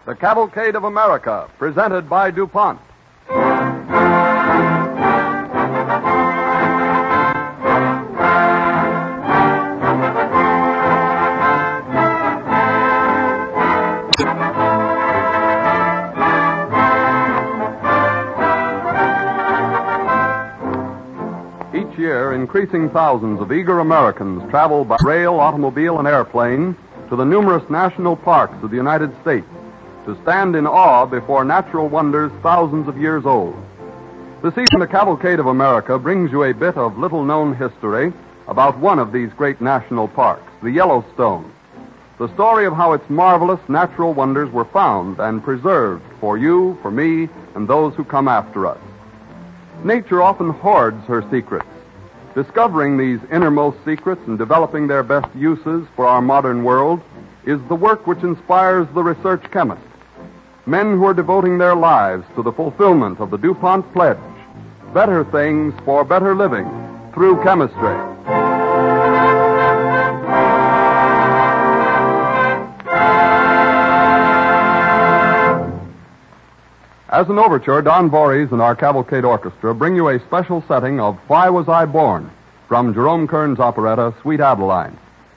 The Cavalcade of America, presented by DuPont. Each year, increasing thousands of eager Americans travel by rail, automobile, and airplane to the numerous national parks of the United States to stand in awe before natural wonders thousands of years old. This evening, the Cavalcade of America brings you a bit of little-known history about one of these great national parks, the Yellowstone. The story of how its marvelous natural wonders were found and preserved for you, for me, and those who come after us. Nature often hoards her secrets. Discovering these innermost secrets and developing their best uses for our modern world is the work which inspires the research chemist. Men who are devoting their lives to the fulfillment of the DuPont pledge, better things for better living through chemistry. As an overture, Don Voorhees and our Cavalcade Orchestra bring you a special setting of Why Was I Born? From Jerome Kern's operetta, Sweet Adeline.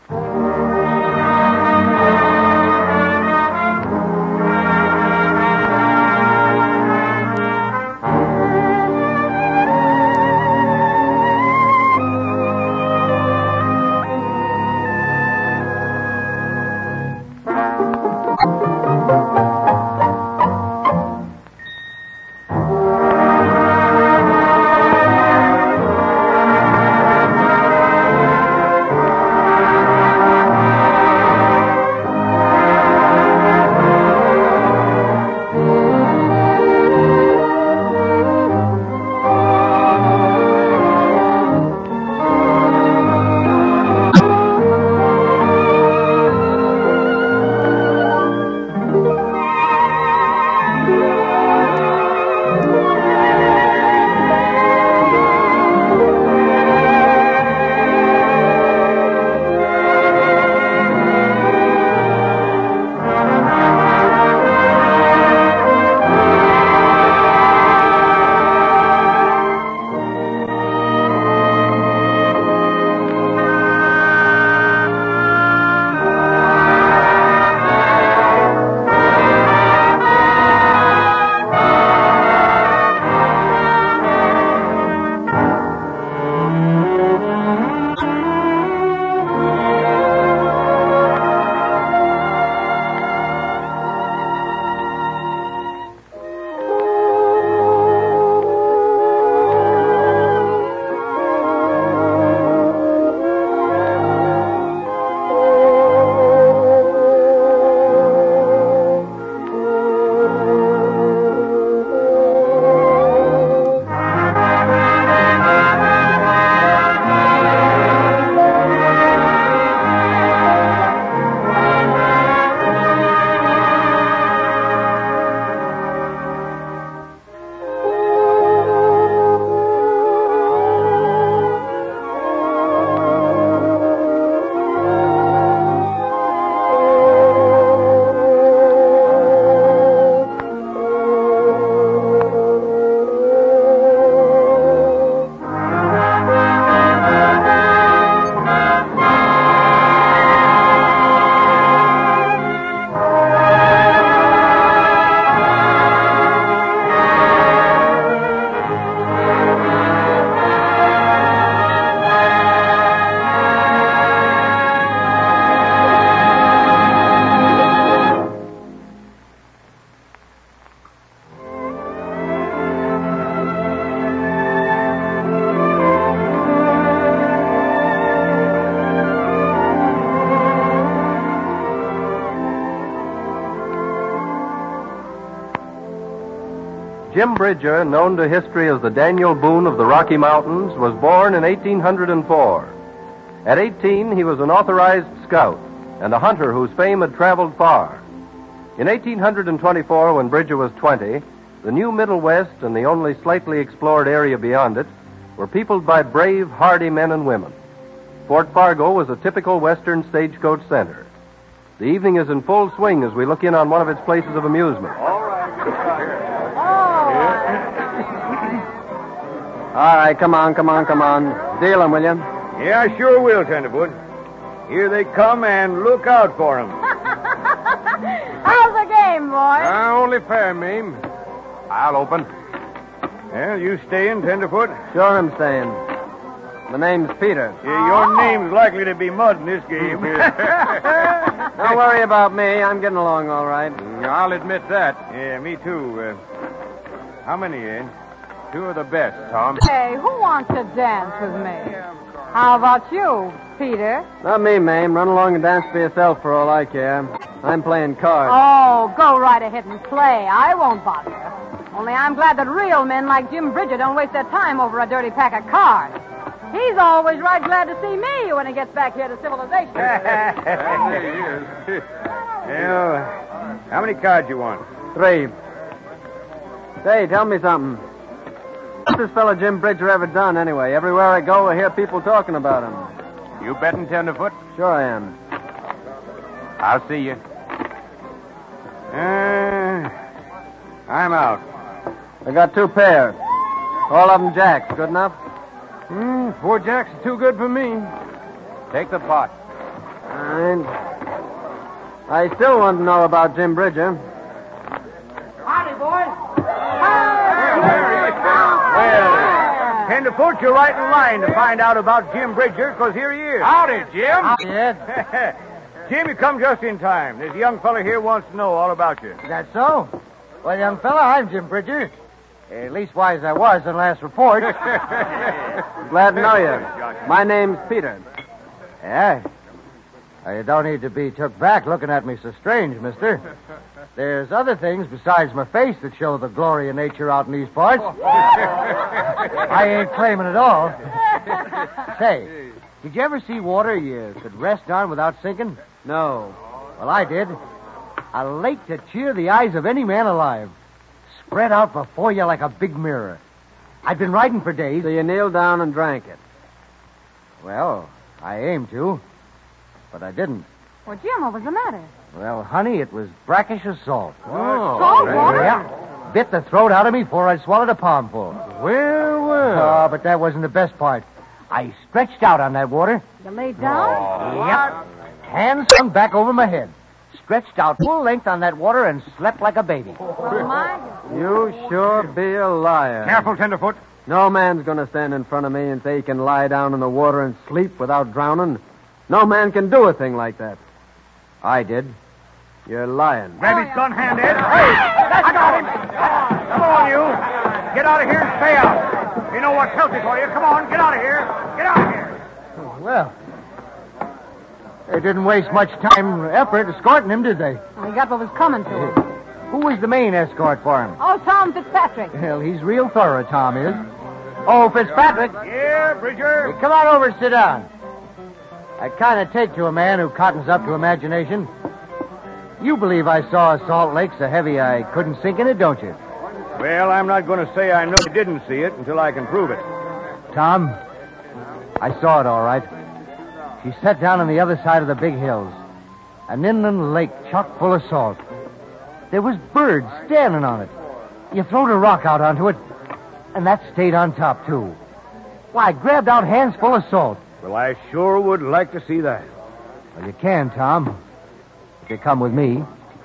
Jim Bridger, known to history as the Daniel Boone of the Rocky Mountains, was born in 1804. At 18, he was an authorized scout and a hunter whose fame had traveled far. In 1824, when Bridger was 20, the new Middle West and the only slightly explored area beyond it were peopled by brave, hardy men and women. Fort Fargo was a typical Western stagecoach center. The evening is in full swing as we look in on one of its places of amusement. All right. All right, come on. Deal 'em, will you? Yeah, I sure will, Tenderfoot. Here they come, and look out for 'em. How's the game, boys? Only fair, Mame. I'll open. Well, you staying, Tenderfoot? Sure I'm staying. My name's Peter. Yeah, your name's likely to be mud in this game. Don't worry about me. I'm getting along all right. I'll admit that. Yeah, me too. How many, eh? Two of the best, Tom. Hey, who wants to dance with me? How about you, Peter? Not me, Mame. Run along and dance for yourself for all I care. I'm playing cards. Oh, go right ahead and play. I won't bother. Only I'm glad that real men like Jim Bridger don't waste their time over a dirty pack of cards. He's always right glad to see me when he gets back here to civilization. There he is. Well, how many cards you want? 3. Say, tell me something. What's this fella Jim Bridger ever done, anyway? Everywhere I go, I hear people talking about him. You betting, Tenderfoot? Sure I am. I'll see you. I'm out. I got 2 pairs. All of them jacks. Good enough? 4 jacks are too good for me. Take the pot. Fine. I still want to know about Jim Bridger. Howdy, boys. Well, Tenderfoot, you're right in line to find out about Jim Bridger, because here he is. Howdy, Jim. Howdy, Ed. Jim, you come just in time. There's a young fella here wants to know all about you. Is that so? Well, young fella, I'm Jim Bridger. Leastwise, I was in last report. Glad to know you. My name's Peter. Yeah? You don't need to be took back looking at me so strange, mister. There's other things besides my face that show the glory of nature out in these parts. I ain't claiming it all. Say, did you ever see water you could rest on without sinking? No. Well, I did. A lake to cheer the eyes of any man alive. Spread out before you like a big mirror. I'd been riding for days. So you kneeled down and drank it. Well, I aimed to, but I didn't. Well, Jim, what was the matter? Well, honey, it was brackish as salt. Salt water? Yeah. Bit the throat out of me before I swallowed a palmful. Well. Oh, but that wasn't the best part. I stretched out on that water. You laid down? Yep. Hands hung back over my head. Stretched out full length on that water and slept like a baby. Oh, my. You sure be a liar. Careful, Tenderfoot. No man's going to stand in front of me and say he can lie down in the water and sleep without drowning. No man can do a thing like that. I did. You're lying. Grab his gun hand, Ed. Hey! I got him! Come on, you. Get out of here and stay out. You know what's healthy for you. Come on, get out of here. Get out of here. Well, they didn't waste much time or effort escorting him, did they? Well, he got what was coming to him. Who was the main escort for him? Oh, Tom Fitzpatrick. Well, he's real thorough, Tom is. Oh, Fitzpatrick. Yeah, Bridger. Come on over and sit down. I kind of take to a man who cottons up to imagination. You believe I saw a salt lake so heavy I couldn't sink in it, don't you? Well, I'm not going to say I know you didn't see it until I can prove it. Tom, I saw it all right. She sat down on the other side of the big hills. An inland lake chock full of salt. There was birds standing on it. You throwed a rock out onto it, and that stayed on top, too. Why, I grabbed out hands full of salt. Well, I sure would like to see that. Well, you can, Tom, if you come with me.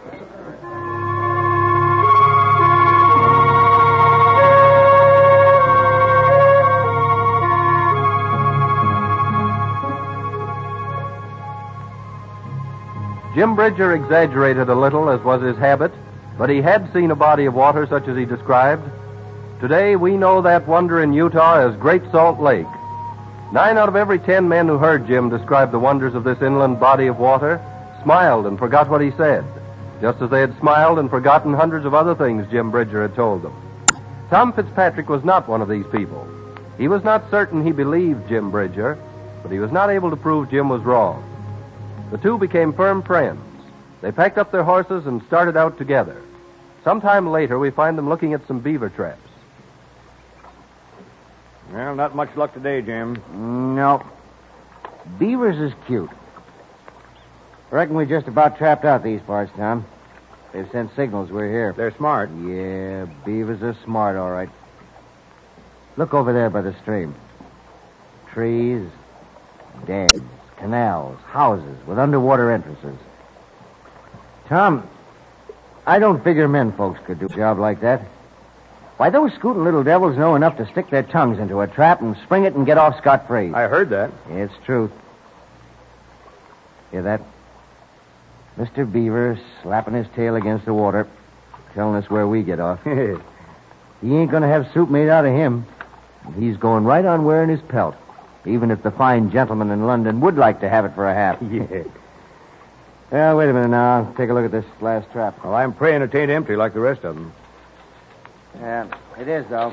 Jim Bridger exaggerated a little, as was his habit, but he had seen a body of water such as he described. Today, we know that wonder in Utah as Great Salt Lake. 9 out of every 10 men who heard Jim describe the wonders of this inland body of water smiled and forgot what he said, just as they had smiled and forgotten hundreds of other things Jim Bridger had told them. Tom Fitzpatrick was not one of these people. He was not certain he believed Jim Bridger, but he was not able to prove Jim was wrong. The two became firm friends. They packed up their horses and started out together. Sometime later, we find them looking at some beaver traps. Well, not much luck today, Jim. No. Beavers is cute. Reckon we just about trapped out these parts, Tom. They've sent signals we're here. They're smart. Yeah, beavers are smart, all right. Look over there by the stream. Trees, dams, canals, houses with underwater entrances. Tom, I don't figure men folks could do a job like that. Why, those scooting little devils know enough to stick their tongues into a trap and spring it and get off scot-free. I heard that. It's truth. Hear that? Mr. Beaver slapping his tail against the water, telling us where we get off. He ain't going to have soup made out of him. He's going right on wearing his pelt, even if the fine gentleman in London would like to have it for a half. Yeah. Well, wait a minute now. I'll take a look at this last trap. Well, I'm praying it ain't empty like the rest of them. Yeah, it is, though.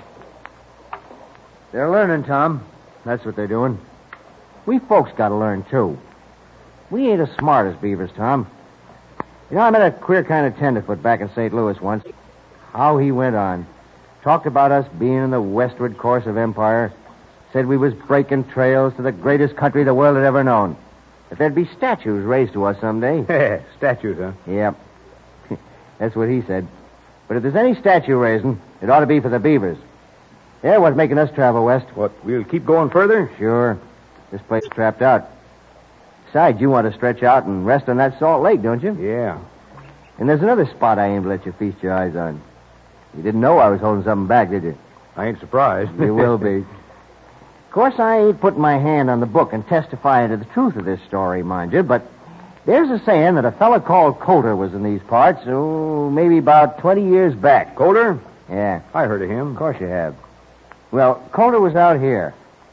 They're learning, Tom. That's what they're doing. We folks got to learn, too. We ain't as smart as beavers, Tom. You know, I met a queer kind of tenderfoot back in St. Louis once. How he went on. Talked about us being in the westward course of empire. Said we was breaking trails to the greatest country the world had ever known. That there'd be statues raised to us someday. Statues, huh? Yep. That's what he said. But if there's any statue raising, it ought to be for the beavers. They're what's making us travel west. What, we'll keep going further? Sure. This place is trapped out. Besides, you want to stretch out and rest on that Salt Lake, don't you? Yeah. And there's another spot I aim to let you feast your eyes on. You didn't know I was holding something back, did you? I ain't surprised. You will be. Of course, I ain't putting my hand on the book and testifying to the truth of this story, mind you, but there's a saying that a fella called Coulter was in these parts, maybe about 20 years back. Coulter? Yeah. I heard of him. Of course you have. Well, Coulter was out here.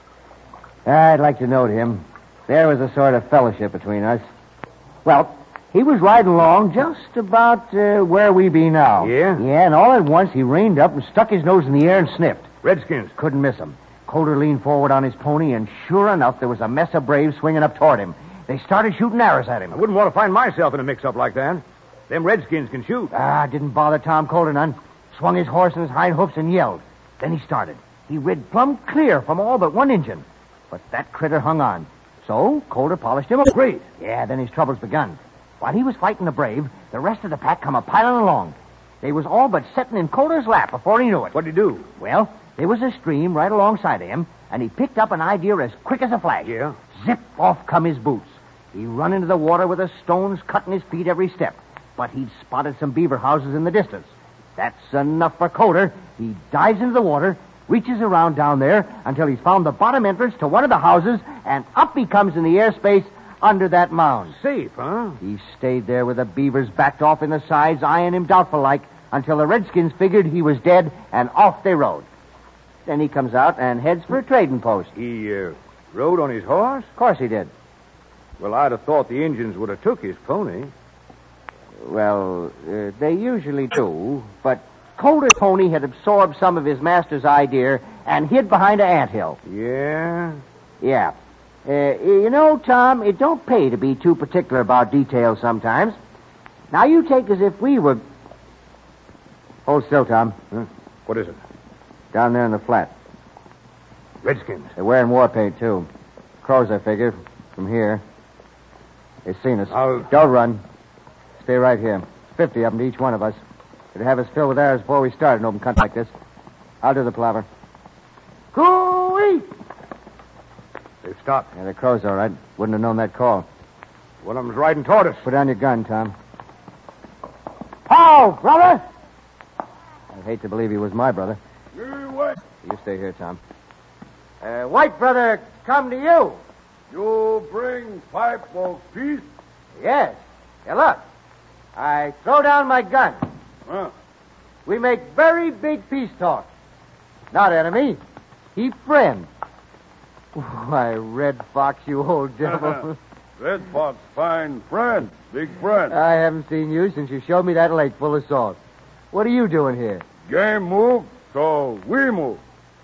I'd like to know him. There was a sort of fellowship between us. Well, he was riding along just about where we be now. Yeah? Yeah, and all at once he reined up and stuck his nose in the air and sniffed. Redskins. Couldn't miss him. Coulter leaned forward on his pony, and sure enough, there was a mess of braves swinging up toward him. They started shooting arrows at him. I wouldn't want to find myself in a mix-up like that. Them Redskins can shoot. Didn't bother Tom Coulter none. Swung his horse in his hind hoofs and yelled. Then he started. He rid plumb clear from all but one Injun. But that critter hung on. So Coulter polished him up. Great. Yeah, then his troubles begun. While he was fighting the brave, the rest of the pack come a-piling along. They was all but setting in Coulter's lap before he knew it. What'd he do? Well, there was a stream right alongside of him, and he picked up an idea as quick as a flash. Yeah? Zip, off come his boots. He run into the water with the stones cutting his feet every step. But he'd spotted some beaver houses in the distance. That's enough for Coulter. He dives into the water, reaches around down there until he's found the bottom entrance to one of the houses, and up he comes in the airspace under that mound. Safe, huh? He stayed there with the beavers backed off in the sides, eyeing him doubtful-like, until the Redskins figured he was dead, and off they rode. Then he comes out and heads for a trading post. He rode on his horse? Of course he did. Well, I'd have thought the Indians would have took his pony. Well, they usually do, but Coulter's pony had absorbed some of his master's idea and hid behind an anthill. Yeah? Yeah. You know, Tom, it don't pay to be too particular about details sometimes. Now, you take as if we were... Hold still, Tom. Huh? What is it? Down there in the flat. Redskins. They're wearing war paint, too. Crows, I figure, from here. They've seen us. Don't run. Stay right here. 50 of them to each one of us. They'd have us filled with arrows before we started an open country like this. I'll do the palaver. Coo-ee! They've stopped. Yeah, the crows, all right. Wouldn't have known that call. One of them's riding toward us. Put down your gun, Tom. How, brother? I'd hate to believe he was my brother. You stay here, Tom. White brother, come to you. You bring pipe of peace? Yes. Now, look. I throw down my gun. Huh? We make very big peace talk. Not enemy. He friend. Why, Red Fox, you old devil. Red Fox, fine friend. Big friend. I haven't seen you since you showed me that lake full of salt. What are you doing here? Game move, so we move.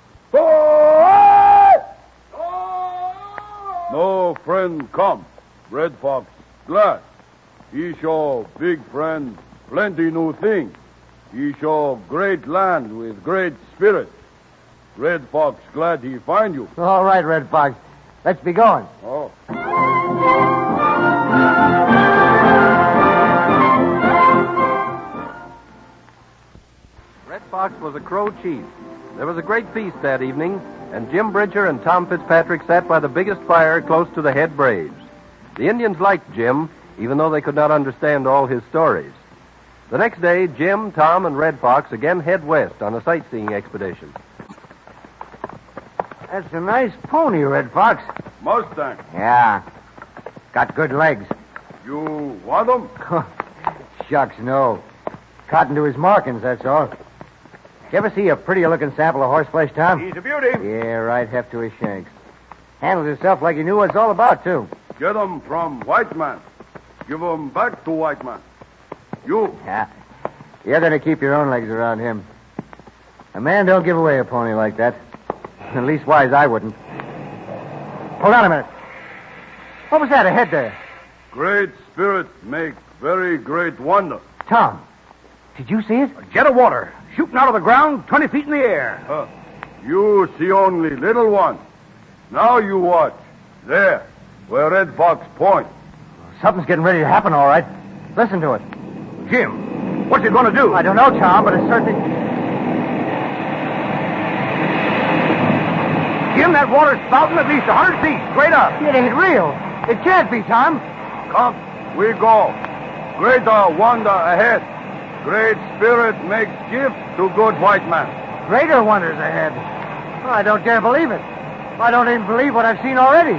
No friend come. Red Fox glad. He show big friend plenty new thing. He show great land with great spirit. Red Fox glad he find you. All right, Red Fox. Let's be going. Oh. Red Fox was a Crow chief. There was a great feast that evening, and Jim Bridger and Tom Fitzpatrick sat by the biggest fire close to the head braves. The Indians liked Jim, even though they could not understand all his stories. The next day, Jim, Tom, and Red Fox again head west on a sightseeing expedition. That's a nice pony, Red Fox. Mustang. Yeah. Got good legs. You want them? Shucks, no. Cotton to his markings, that's all. You ever see a prettier-looking sample of horseflesh, Tom? He's a beauty. Yeah, right heft to his shanks. Handles himself like he knew what it's all about, too. Get them from white man. Give them back to white man. You. Yeah. You're going to keep your own legs around him. A man don't give away a pony like that. At least wise I wouldn't. Hold on a minute. What was that ahead there? Great spirit make very great wonder. Tom, did you see it? A jet of water shooting out of the ground 20 feet in the air. You see only little one. Now you watch. There, where Red Fox points. Something's getting ready to happen, all right. Listen to it. Jim, what's he going to do? I don't know, Tom, but it's certainly... Jim, that water's spouting at least 100 feet straight up. It ain't real. It can't be, Tom. Come, we go. Greater wonder ahead. Great spirit makes gift to good white man. Greater wonders ahead. Oh, I don't dare believe it. I don't even believe what I've seen already.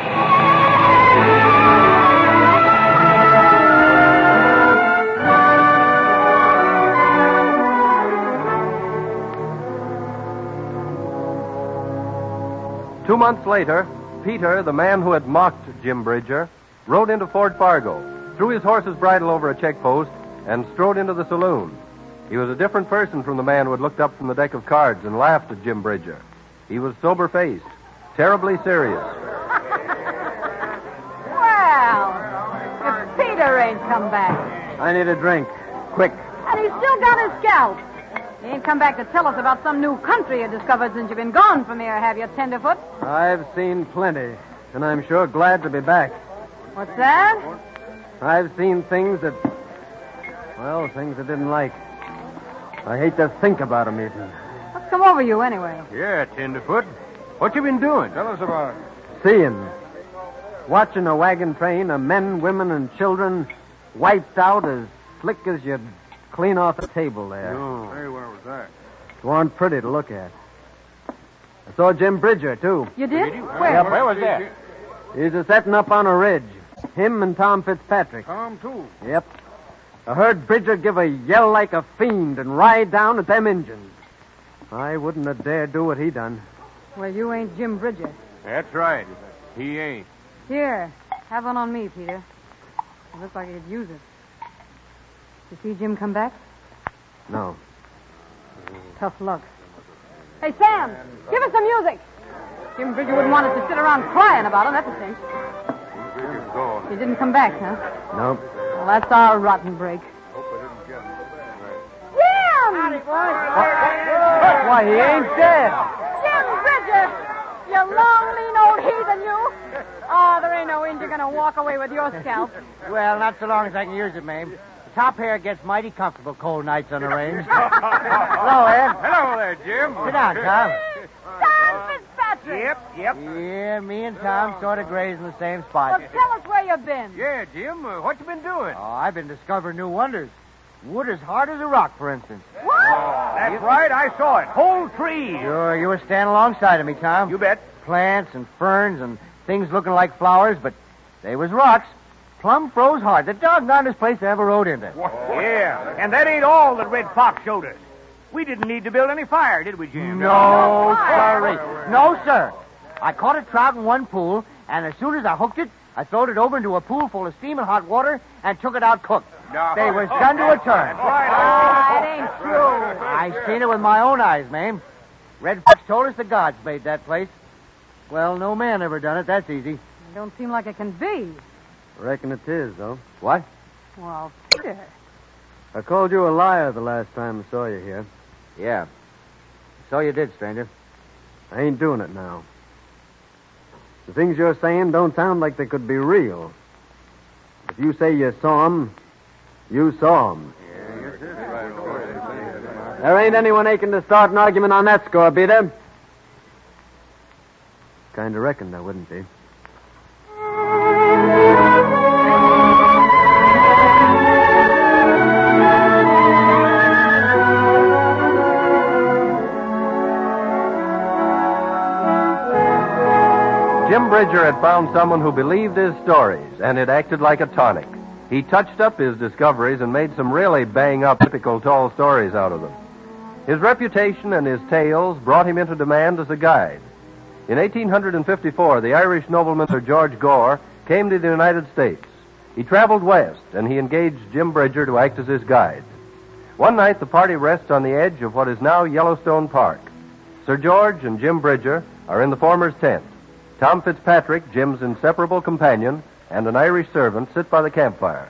2 months later, Peter, the man who had mocked Jim Bridger, rode into Fort Fargo, threw his horse's bridle over a check post, and strode into the saloon. He was a different person from the man who had looked up from the deck of cards and laughed at Jim Bridger. He was sober-faced, terribly serious. Well, if Peter ain't come back. I need a drink. Quick. And he's still got his scalp. He ain't come back to tell us about some new country you discovered since you've been gone from here, have you, Tenderfoot? I've seen plenty, and I'm sure glad to be back. What's that? I've seen things that... well, things I didn't like. I hate to think about them even. What's come over you, anyway? Yeah, Tenderfoot. What you been doing? Tell us about it. Seeing. Watching a wagon train of men, women, and children wiped out as slick as you'd clean off a table there. Hey, where was that? It wasn't pretty to look at. I saw Jim Bridger, too. You did? Where? Yeah, where was that? He's a-setting up on a ridge. Him and Tom Fitzpatrick. Tom, too. Yep. I heard Bridger give a yell like a fiend and ride down at them Injuns. I wouldn't have dared do what he done. Well, you ain't Jim Bridger. That's right. He ain't. Here, have one on me, Peter. It looks like he could use it. You see Jim come back? No. Tough luck. Hey, Sam, give us some music. Jim Bridger wouldn't want us to sit around crying about him, that's a cinch. He didn't come back, huh? Nope. Well, that's our rotten break. Jim! Why, he ain't dead. Jim Bridger! You long, lean old heathen, you! Oh, there ain't no Indian gonna walk away with your scalp. Well, not so long as I can use it, ma'am. The top hair gets mighty comfortable cold nights on the range. Hello, Ed. Hello there, Jim. Sit down, Tom. Tom Fitzpatrick! Yep. Yeah, me and Tom sort of graze in the same Well, spot. tell us where you've been. Yeah, Jim. What you been doing? Oh, I've been discovering new wonders. Wood as hard as a rock, for instance. What? That's right. I saw it. Whole trees. Sure, you were standing alongside of me, Tom. You bet. Plants and ferns and things looking like flowers, but they was rocks. Plumb froze hard. The doggonest place I ever rode into. Yeah. And that ain't all that Red Fox showed us. We didn't need to build any fire, did we, Jim? No, sorry. No, sir. I caught a trout in one pool, and as soon as I hooked it, I throwed it over into a pool full of steaming hot water and took it out cooked. No. They was done to a turn. Ah, it ain't true. I seen it with my own eyes, ma'am. Red Fox told us the gods made that place. Well, no man ever done it. That's easy. It don't seem like it can be. Reckon it is, though. What? Well, Peter. I called you a liar the last time I saw you here. Yeah. So you did, stranger. I ain't doing it now. The things you're saying don't sound like they could be real. If you say you saw 'em, you saw 'em. There ain't anyone aching to start an argument on that score, be there? Kind of reckoned there wouldn't be. Jim Bridger had found someone who believed his stories, and it acted like a tonic. He touched up his discoveries and made some really bang-up, typical tall stories out of them. His reputation and his tales brought him into demand as a guide. In 1854, the Irish nobleman Sir George Gore came to the United States. He traveled west, and he engaged Jim Bridger to act as his guide. One night, the party rests on the edge of what is now Yellowstone Park. Sir George and Jim Bridger are in the former's tent. Tom Fitzpatrick, Jim's inseparable companion, and an Irish servant sit by the campfire.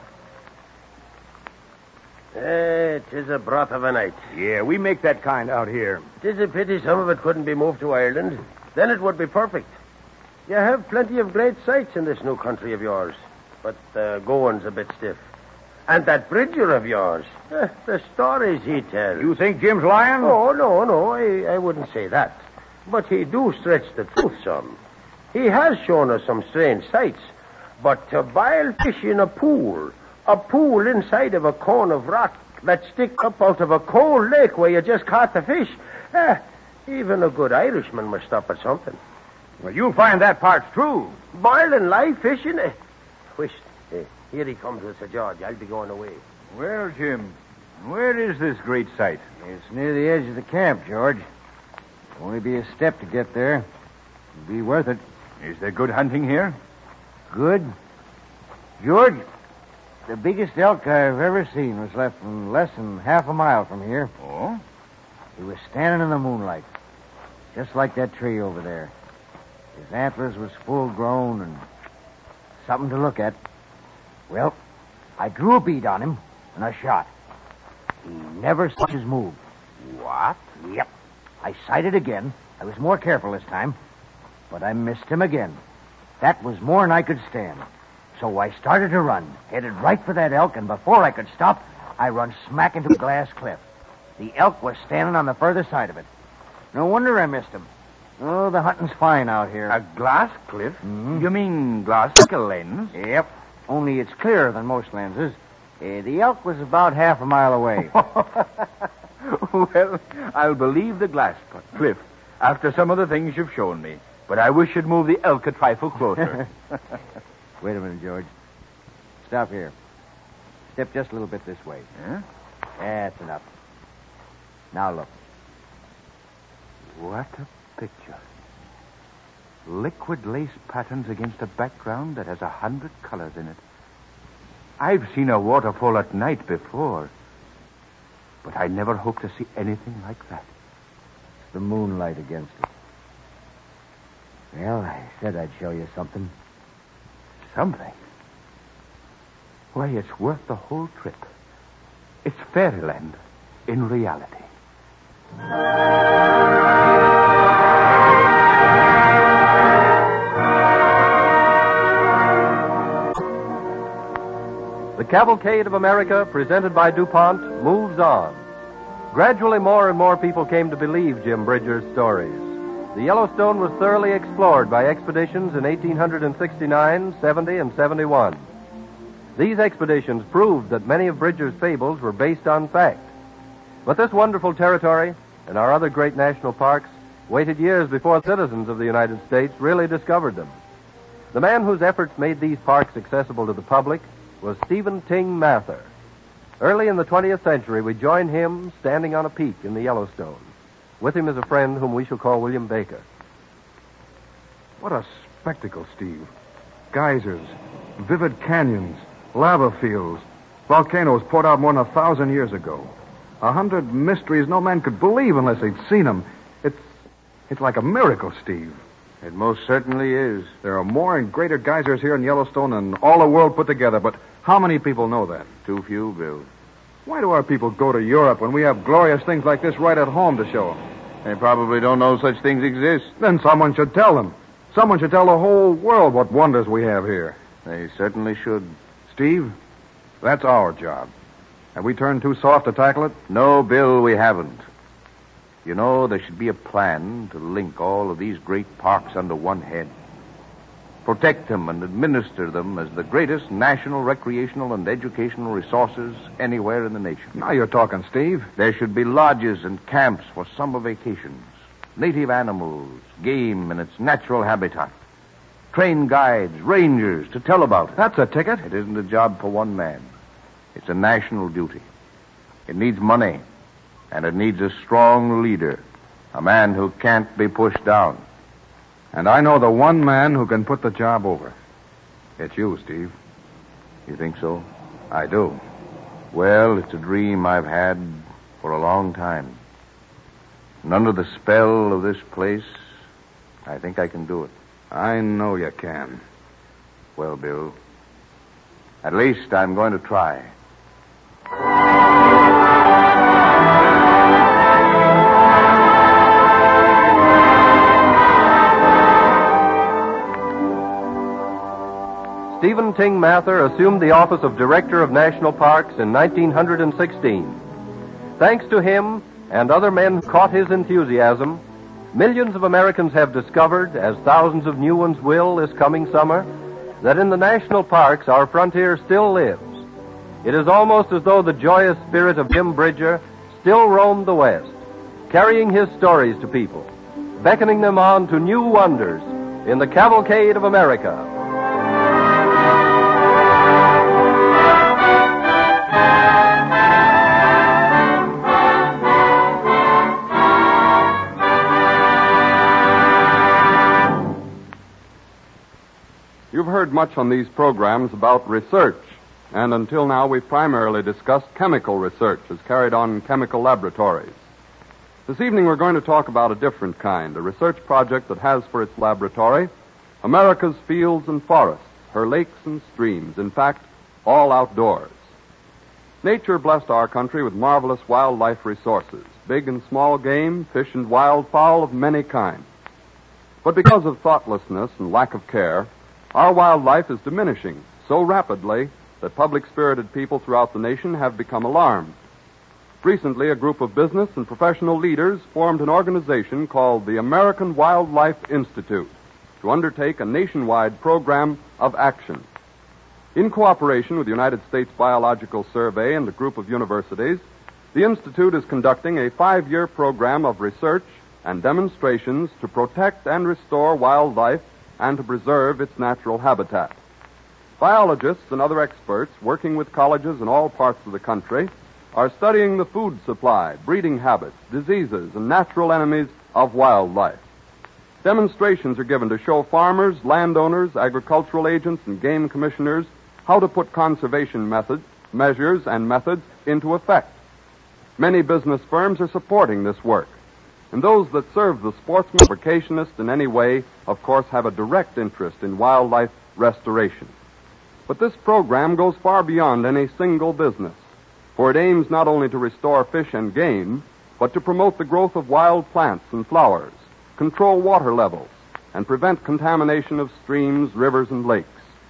'Tis a broth of a night. Yeah, we make that kind out here. 'Tis a pity some of it couldn't be moved to Ireland. Then it would be perfect. You have plenty of great sights in this new country of yours, but the going's a bit stiff. And that Bridger of yours, the stories he tells. You think Jim's lying? Oh, no, I wouldn't say that. But he do stretch the truth some. He has shown us some strange sights. But to boil fish in a pool inside of a cone of rock that sticks up out of a cold lake where you just caught the fish, even a good Irishman must stop at something. Well, you'll find that part's true. Boiling live fish in it. Whisht. Here he comes with Sir George. I'll be going away. Well, Jim, where is this great sight? It's near the edge of the camp, George. Only be a step to get there. It'll be worth it. Is there good hunting here? Good? George, the biggest elk I've ever seen was left less than half a mile from here. Oh? He was standing in the moonlight, just like that tree over there. His antlers was full grown and something to look at. Well, I drew a bead on him, and I shot. He never so much as moved. What? Yep. I sighted again. I was more careful this time, but I missed him again. That was more than I could stand. So I started to run, headed right for that elk, and before I could stop, I run smack into a glass cliff. The elk was standing on the further side of it. No wonder I missed him. Oh, the hunting's fine out here. A glass cliff? Mm-hmm. You mean glass like a lens? Yep. Only it's clearer than most lenses. The elk was about half a mile away. Well, I'll believe the glass cliff after some of the things you've shown me. But I wish you'd move the elk a trifle closer. Wait a minute, George. Stop here. Step just a little bit this way. Huh? That's enough. Now look. What a picture. Liquid lace patterns against a background that has 100 colors in it. I've seen a waterfall at night before, but I never hoped to see anything like that. It's the moonlight against it. Well, I said I'd show you something. Something? Why, it's worth the whole trip. It's fairyland in reality. The Cavalcade of America, presented by DuPont, moves on. Gradually, more and more people came to believe Jim Bridger's stories. The Yellowstone was thoroughly explored by expeditions in 1869, 70, and 71. These expeditions proved that many of Bridger's fables were based on fact. But this wonderful territory and our other great national parks waited years before citizens of the United States really discovered them. The man whose efforts made these parks accessible to the public was Stephen Ting Mather. Early in the 20th century, we join him standing on a peak in the Yellowstone. With him is a friend whom we shall call William Baker. What a spectacle, Steve. Geysers, vivid canyons, lava fields, volcanoes poured out more than 1,000 years ago. 100 mysteries no man could believe unless they'd seen them. It's like a miracle, Steve. It most certainly is. There are more and greater geysers here in Yellowstone than all the world put together, but how many people know that? Too few, Bill. Why do our people go to Europe when we have glorious things like this right at home to show them? They probably don't know such things exist. Then someone should tell them. Someone should tell the whole world what wonders we have here. They certainly should. Steve, that's our job. Have we turned too soft to tackle it? No, Bill, we haven't. You know, there should be a plan to link all of these great parks under one head. Protect them and administer them as the greatest national recreational and educational resources anywhere in the nation. Now you're talking, Steve. There should be lodges and camps for summer vacations, native animals, game in its natural habitat, trained guides, rangers to tell about it. That's a ticket. It isn't a job for one man. It's a national duty. It needs money, and it needs a strong leader, a man who can't be pushed down. And I know the one man who can put the job over. It's you, Steve. You think so? I do. Well, it's a dream I've had for a long time. And under the spell of this place, I think I can do it. I know you can. Well, Bill, at least I'm going to try. Stephen Ting Mather assumed the office of Director of National Parks in 1916. Thanks to him and other men who caught his enthusiasm, millions of Americans have discovered, as thousands of new ones will this coming summer, that in the national parks our frontier still lives. It is almost as though the joyous spirit of Jim Bridger still roamed the West, carrying his stories to people, beckoning them on to new wonders in the cavalcade of America. You've heard much on these programs about research, and until now we've primarily discussed chemical research as carried on in chemical laboratories. This evening we're going to talk about a different kind, a research project that has for its laboratory America's fields and forests, her lakes and streams, in fact, all outdoors. Nature blessed our country with marvelous wildlife resources, big and small game, fish and wildfowl of many kinds. But because of thoughtlessness and lack of care, our wildlife is diminishing so rapidly that public-spirited people throughout the nation have become alarmed. Recently, a group of business and professional leaders formed an organization called the American Wildlife Institute to undertake a nationwide program of action. In cooperation with the United States Biological Survey and a group of universities, the Institute is conducting a 5-year program of research and demonstrations to protect and restore wildlife and to preserve its natural habitat. Biologists and other experts working with colleges in all parts of the country are studying the food supply, breeding habits, diseases, and natural enemies of wildlife. Demonstrations are given to show farmers, landowners, agricultural agents, and game commissioners how to put conservation measures and methods into effect. Many business firms are supporting this work. And those that serve the sportsman or vacationist in any way, of course, have a direct interest in wildlife restoration. But this program goes far beyond any single business, for it aims not only to restore fish and game, but to promote the growth of wild plants and flowers, control water levels, and prevent contamination of streams, rivers, and lakes.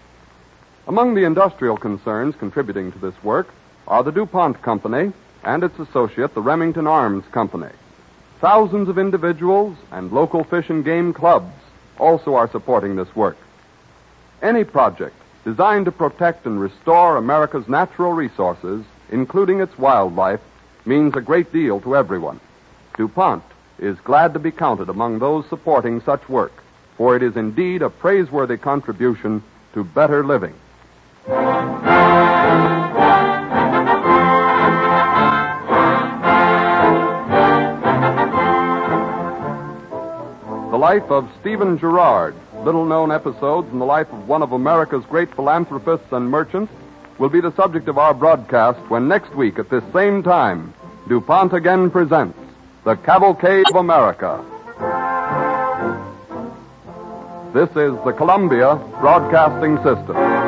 Among the industrial concerns contributing to this work are the DuPont Company and its associate, the Remington Arms Company. Thousands of individuals and local fish and game clubs also are supporting this work. Any project designed to protect and restore America's natural resources, including its wildlife, means a great deal to everyone. DuPont is glad to be counted among those supporting such work, for it is indeed a praiseworthy contribution to better living. The life of Stephen Girard, little-known episodes in the life of one of America's great philanthropists and merchants, will be the subject of our broadcast when next week at this same time, DuPont again presents The Cavalcade of America. This is the Columbia Broadcasting System.